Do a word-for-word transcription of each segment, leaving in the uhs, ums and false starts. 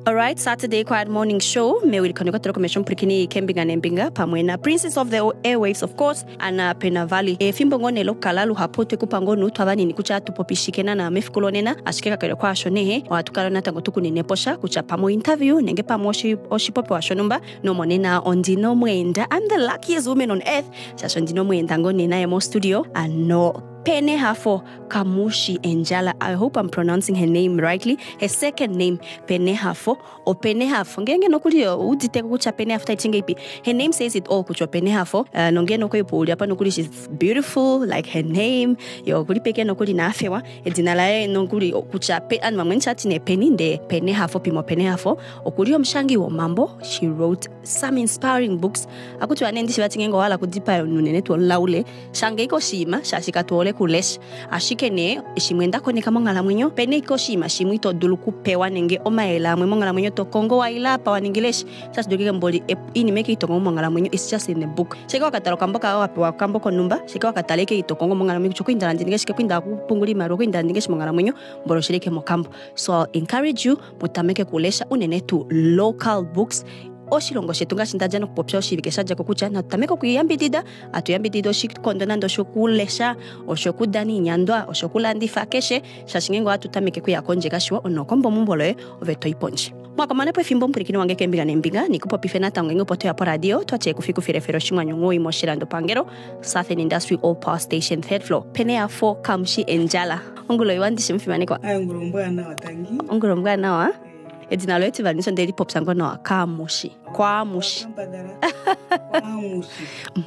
Alright, Saturday Quiet Morning Show. Me will connect to commission prikini Kembinga Nembinga pamwena Princess of the Airwaves of course ana Pena Valley. E fimbo ngone lo kalalu hapote kupangonu twabani ni kucha tupopishikena na mefikulonena ashikeka kale kwa shonehe watukalo natango tukuneneposha kucha pamo interview nenge pamoshi oshipope wa shonumba no monena ondino mwenda. I'm the luckiest woman on earth. Sasa ondino mwenda ngone na emo studio ano Penehafo Kamushi Enjala. I hope I'm pronouncing her name rightly. Her second name, Penehafo or Penehafo. Ngenge no kuli udite kucha Penehafo taichinga ipi. Her name says it all kucho Penehafo. Nonge no kuli puli apa no kuli she's beautiful like her name. Yo kuli peke no kuli na afewa. Edinalae no kuli kucha pe an mamwencha tine peninde Penehafo pimo Penehafo. Okuli omshangi wo mambo. She wrote some inspiring books. Akutu anendi shivatingengo wala kudipa nunene tu laule. Shangeiko shima shashika tuole kulesh ashikene ishimwenda kone kama ngala mwenyo pene koshima shimwito duluku pewa nenge omaela mwe ngala mwenyo to Kongo wa ila pa waningilish sasa dogiga mboli ini make it Kongo ngala mwenyo it's just in the book shika wakatalo kamboka wa wa kamboko numba shika wakataleke ito Kongo ngala mwenyo choko indala ndinge shika kwinda kupunguli maroko indala ndinge ngala mwenyo mbolo shirike mokambo. So I'll encourage you mutameke kulesha unene tu local books oshilongo shetu ngashindaje no kupopsha oshibikesha jako kucha na tutameko kuyambidida atuyambidida oshikondona ndo shokulesha oshokudani nyandwa oshokulandi fakeshe shashingengo atutameke kuyakonje gashiwa onokombo mumbolo oveto iponje mwaka manepo fimbo mpirikini wange Kembinga Nembinga nikupo pifena tango poto ya po radio twache kufiku firefero shingwanyo ngoi moshirando pangero Southern Industry All Power Station third floor Penehafo Kamushi Enjala ongulo iwandishe mfimane kwa nguro mbwana watangi nguro mbwana wa edina loeti vanisho ndeli pop sango no Kamushi kwa mushi kwa mushi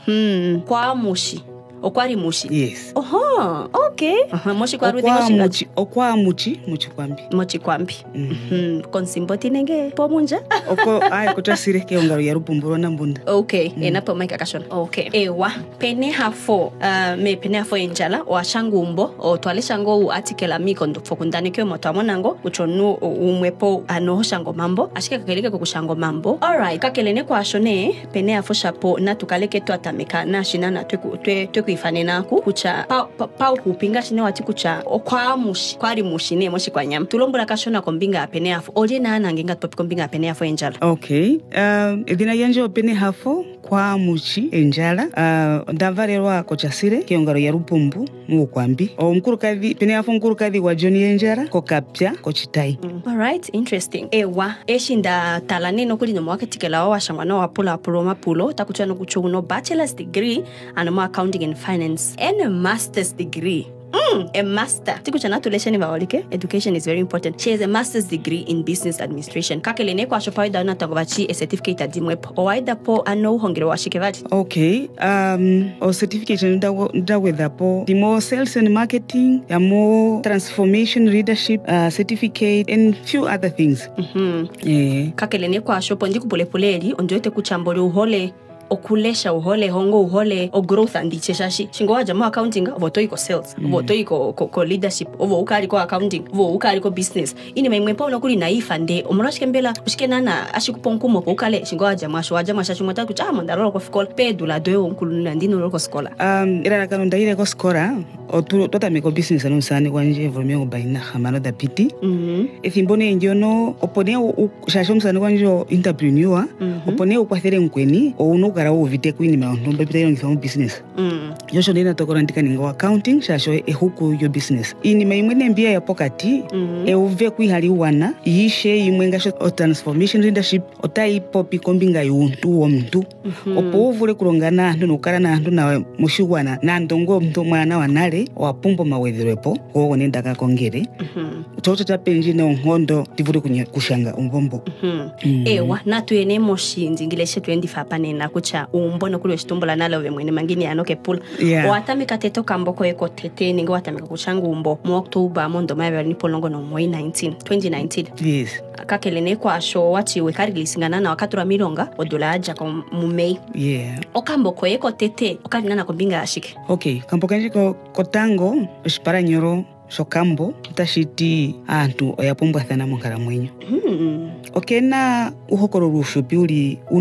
mhm kwa mushi okwari mushi yes oho okay aha mushi kwa rudi mushi mushi okwa muchi muchi kwambi muchi kwambi mhm konsimboti nenge pomunja oko ai kutasire ke ongaro ya rupumburo na mbunda okay mm. Ena po maika kashona okay ewa Penehafo uh, me Penehafo Enjala wa shangumbo o twale shango u article amiko ndo fokundane ke moto amonango uchonu umwepo ano shango mambo ashike kakeleke kukushango mambo. Alright kakelene kwa shone Penehafo shapo na tukaleke tu atameka na shinana tweku twe, twe ifane naku kucha pa pa, pa kupinga shine wati kucha okwa mushi kwari mushi ne moshi kwa nyam tulombula kashona kombinga Penehafo oli na nangenga topi kombinga Penehafo Enjala. Okay um edina yanje Penehafo kwa mushi Enjala uh ndavarerwa kochasire kiongaro ya rupumbu mu kwambi o mkuru kadhi Penehafo mkuru kadhi wa Johnny Enjala ko kapya ko chitai. Mm. All right, interesting. Ewa eshinda talane no kuli no mwaketikela wa shangwana wa pula pulo mapulo takuchwa no kuchuno bachelor's degree and more accounting and finance and a master's degree. Mm, a master. Tiku chana tulesha ni bawalike. Education is very important. She has a master's degree in business administration. Kakelene kwa shopa wida una tangovachi a certificate adimwepo. Owaida po ano hongire wa shikevaji. Okay. Um, o certificate nda weda po dimo sales and marketing, ya mo transformation leadership uh, certificate and few other things. Mhm. Yeah. Kakelene kwa shopa ndiku pole poleli ondoete kuchambole uhole okulesha uhole hongo uhole o growth and icheshashi shingo waja mo accounting voto iko sales mm. voto iko ko, ko leadership ovo ukari ko accounting ovo ukari ko business ini memwepa ono kuli naifa nde omurashike mbela ushikena na ashikuponkumo ko ukale shingo waja masho waja mashashi motatu cha mondaro ko fikol pedula doyo onkuluna ndino ko skola um ira kanu ndaire ko skola o tu tota me ko business anu sane kwanje vromeo baina hamana da piti mhm efimbone njono opone shasho msane kwanje entrepreneur mm -hmm. opone ukwathere nkweni o uno gara uvite kwini ma ndomba pita yongi fa business mm yosho ndina tokora ndika ningo accounting shasho e huku yo business ini maimwene mbia ya pokati mm -hmm. e uve kwihali wana yishe imwenga sho o transformation leadership otai popi kombinga yuntu wo mtu mm -hmm. opo uvule kulongana ndo nokara na ndo na mushugwana na ndongo mtu mwana wanale wapumbo mawedherepo wo nenda ka kongere mhm toto tapenji no ngondo tivule kunya kushanga umbombo mhm mm. Ewa natu ene moshinzi ngileshe twenty-five panena kucha umbono kule shitumbola nalo we mwene mangini anoke pula yeah. Watamika teto kamboko eko tete ningo watamika kuchanga umbo mu October mondo mawe ni polongo no mwezi nineteen twenty nineteen yes kakelene kwa asho wati we karigilisingana na wakati wa mironga odola aja kwa mumei yeah okamboko eko tete okali nana kombinga ashike. Okay kamboka njiko kotango ushipara nyoro shokambo tashiti antu oyapumbwa thana mongara mwenyo mm. Okay na uhokoro rushupi uli une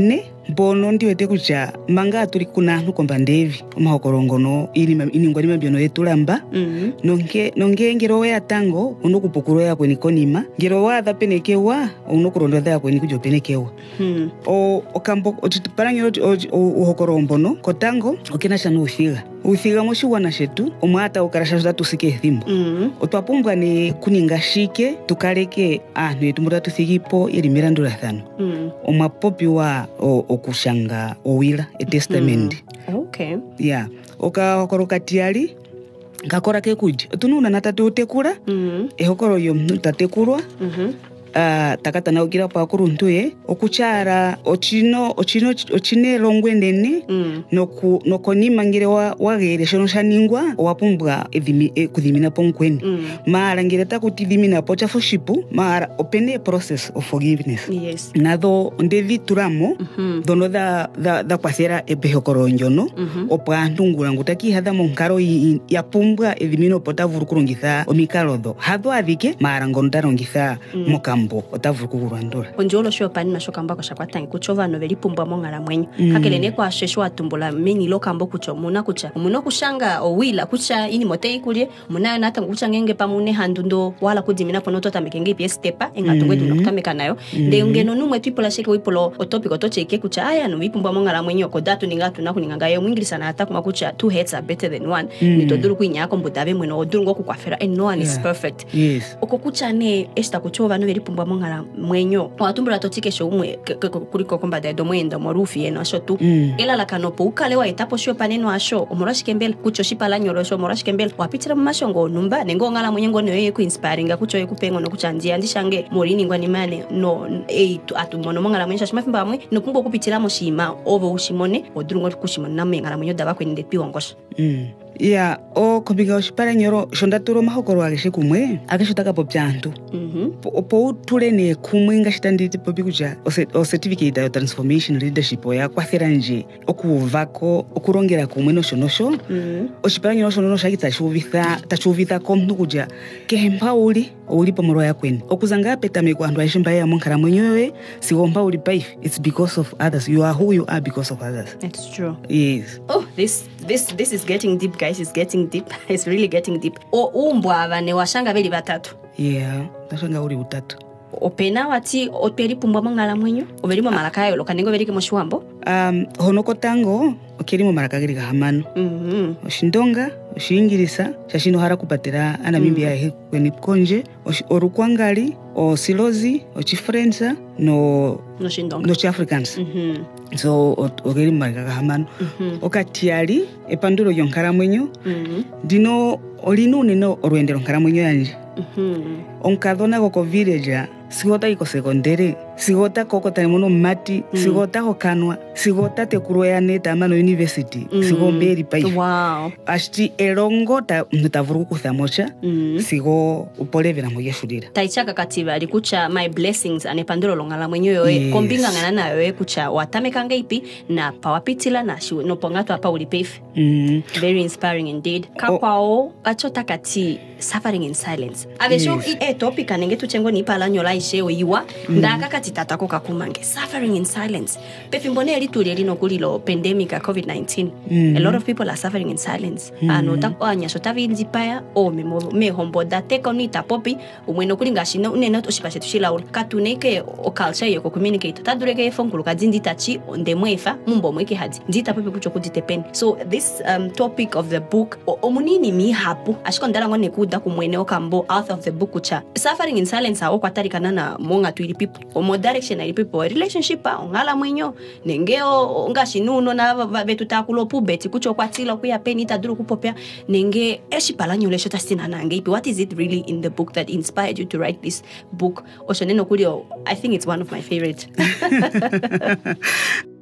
mbono ndiwete kucha manga tuli kunantu komba ndevi omahokorongono ili iningwa lima byono yetulamba Mhm. nonke nonge ngero ya tango unokupukuro ya kweni konima ngero wa dha penekewa unokurondo dha kweni kujo penekewa Mhm. o okambo ochitiparangiro uhokorombono kotango okena shanu uthiga uthiga moshiwana shetu omwata ukarasha tusike ethimbo Mhm. otwapumbwa ne kuninga shike tukaleke aantu yetu mura tuthigipo yeli milandulathano Mhm. omwapopiwa okushanga owila etestament Okay. ya okahokoro katiyali ngakora kekuja otununa natatu utekula Mhm. ehokoro yomuntu tatekulwa Mhm. Uh, takatana ukira pa kuruntuye okuchara ochino ochino ochine longwe nene Mhm. noku nokonima ngire wa wagere shono shaningwa wapumbwa edhimi e, kudhimina ponkweni Mhm. mara ngire takutidhimina po chafoshipu mara opene process of forgiveness Yes. nado ndevi turamo Mhm. dono da da da kwasera ebehokoronjono Mhm. opo antu ngulangu takihadha monkaro yapumbwa edhimino potavuru kurungitha omikalodo hadho adhike mara ngono tarungitha Mm. moka mbo otavuru kukurandula onjolo sho pani na shoka mbako shakwatangi kuchova no velipumbwa mongala mwenyu Mm. kakele ne kwa shesho atumbula meni lokambo kucho muna kucha muno kushanga owila kucha ini motei kulie muna nata kucha ngenge pamune handundo wala kudimina pono tota mekenge pie stepa engatungwe Mm. tunokutameka nayo de ngeno numwe twipola sheke wipolo otopiko tocheke kucha aya no vipumbwa mongala mwenyu ko datu ningatu na kuninga ngayo mwingilisa na ata kuma kucha two heads are better than one Mm. nitoduru kuinyako mbudave mweno odurungo kukwafera and no one is Yeah. perfect yes okokucha ne esta kuchova no velipumbwa mongala mwenyo watumbula totike sho umwe k- k- kuliko komba da domwenda morufi eno asho tu Mm. ela la kanopo ukale wa etapo sho paneno asho omurashi kembele kucho shipala nyoro sho omurashi kembele wapitira mu mashongo numba nengo ngala mwenyengo ne yoye ku inspiring kucho ye kupengo no kuchanjia ndishange morini ngwani mane no eight atu mono mongala mwensha shimafimba mwe no pumbo kupitira mo shima ovo ushimone odurungo kushimona na mengala mwenyo daba kwende piwongosha mm. ya o kobiga oshipara nyoro shondaturo mahokoro ageshe kumwe agesho takapo pyantu mhm opo utule ne kumwe ngashitandite popi kuja o certificate ya transformation leadership ya kwathera nje okuvako okurongera kumwe no shonosho mhm oshipara nyoro shono shakita shuvitha tashuvitha komnu kuja kehempa uli uli pomoro yakweni okuzanga petame kwa andu aishimba ya monkara mwenyewe sigomba uli paife it's because of others you are who you are because of others that's true yes oh this this this is getting deep guys it's getting deep it's really getting deep o umbwa abane washanga beli batatu yeah tashanga uli utatu opena wati operi pumbwa mongala mwenyo oberimo malakayo lokanengo berike moshiwambo um honoko tango okerimo marakagiri gahamano mhm oshindonga oshingirisa shashino hara kupatira ana mimbi ya he kweni konje orukwangali o silozi o chifrenza no no shindonga no chiafricans mhm so okerimo marakaga gahamano mhm okatiali epanduro yonkara mwenyo mhm dino olinune no orwendero nkara mwenyo yanje mhm onkadona goko village sigota iko secondary sigota koko taimono mati mm. sigota hokanwa sigota tekuro ya neta mano university mm. sigo mberi pai wow ashti erongo ta mtavuru kuthamocha mhm sigo upolevera moye shudira taichaka katiba alikucha my blessings ane panduro longala mwenyo yoe Yes. kombinga ngana na yoe kucha watame kanga ipi na pawapitila na shi no pongato apa ulipefi mm. very inspiring indeed kakwao achota kati suffering in silence avesho Yes. e topic anenge tuchengo ni pala nyola isheo yiwa mm. ndaka kati tatako kakumange suffering in silence pefimbone elituli elino kulilo pandemic ya covid nineteen Mm. a lot of people are suffering in silence Mm. ano ta anya shota vinzi paya o me me hombo da teko ni tapopi umweno kulinga shino uneno toshipashe tushila ul katuneke o culture yo communicate tadureke fongulu kadindi tachi onde mwefa mumbo mweke hadi ndita popi kucho kuditepen so this um, topic of the book o- omunini mi hapu ashiko ndala ngone kuda kumwene okambo out of the book kucha suffering in silence awo kwatari kanana monga tu ili people o mo direction ili people relationship a ngala mwenyo nengeo ngashinuno na vetu takulo pubeti kucho kwatilo kuya peni taduru kupopea nenge eshipalanyo lesho tasina nange ipi what is it really in the book that inspired you to write this book oshoneno kulio I think it's one of my favorite